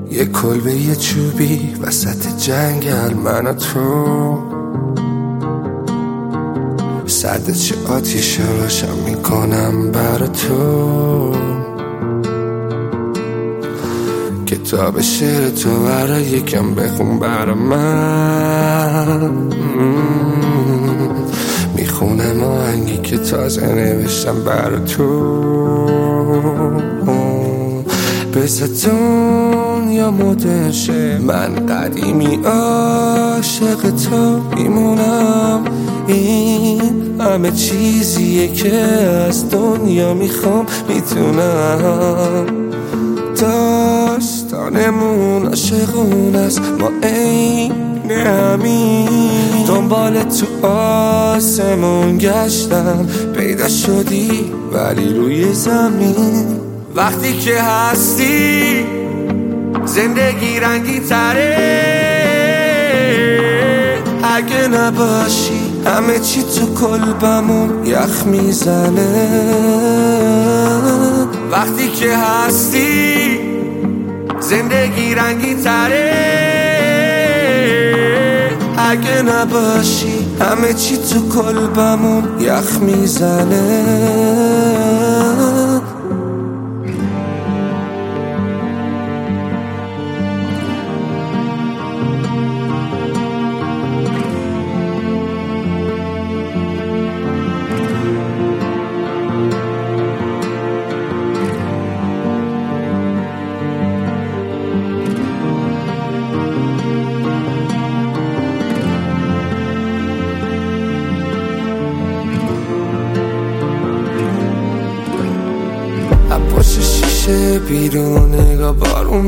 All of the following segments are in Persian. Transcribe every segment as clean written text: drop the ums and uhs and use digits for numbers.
یه کلبه یه چوبی وسط جنگل، من و تو سرد چه آتیش روشن میکنم برا تو. کتاب شعر تو برا یکم بخون برا من. میخونم آهنگی که تازه نوشتم برا تو. بذار دنیا مدرن شه، من قدیمی عاشق تو میمونم. این همه چیزیه که از دنیا میخوام میتونم. داستانمون عاشقون است، ما عین همین. دنبال تو آسمون گشتم، پیدا شدی ولی روی زمین. وقتی که هستی زندگی رنگی تره، اگه نباشی همه چی تو قلبمون یخ میزنه. وقتی که هستی زندگی رنگی تره، اگه نباشی همه چی تو قلبمون یخ میزنه. پشت شیشه بیرون نگاه بارون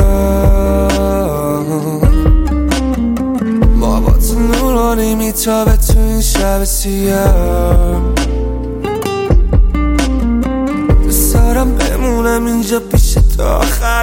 میاد. ما با تو نورانی میتابه تو این شب سیاه. دوست دارم بمونم اینجا پیش تا آخر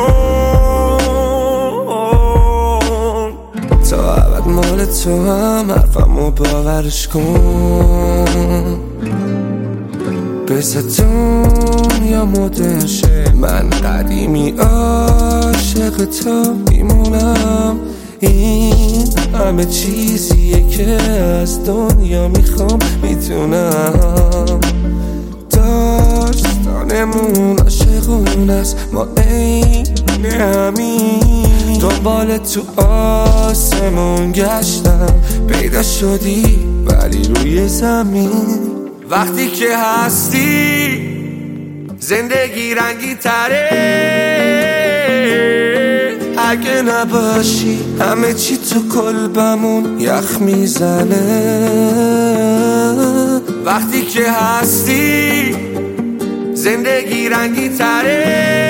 اون. تا ابد مال تو هم حرفمو باورش کن. بذار دنیا مدرن شه، من قدیمی عاشق تو میمونم. این همه چیزیه که از دنیا میخوام میتونم. داستانمون عاشقون است، ما عین همین. دنبال تو آسمون گشتم، پیدا شدی ولی روی زمین. وقتی که هستی زندگی رنگی تره، اگه نباشی همه چی تو قلبمون یخ میزنه. وقتی که هستی زندگی رنگی تره،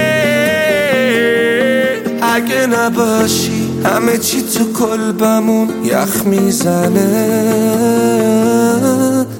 اگه نباشی همه چی تو قلبمون یخ میزنه.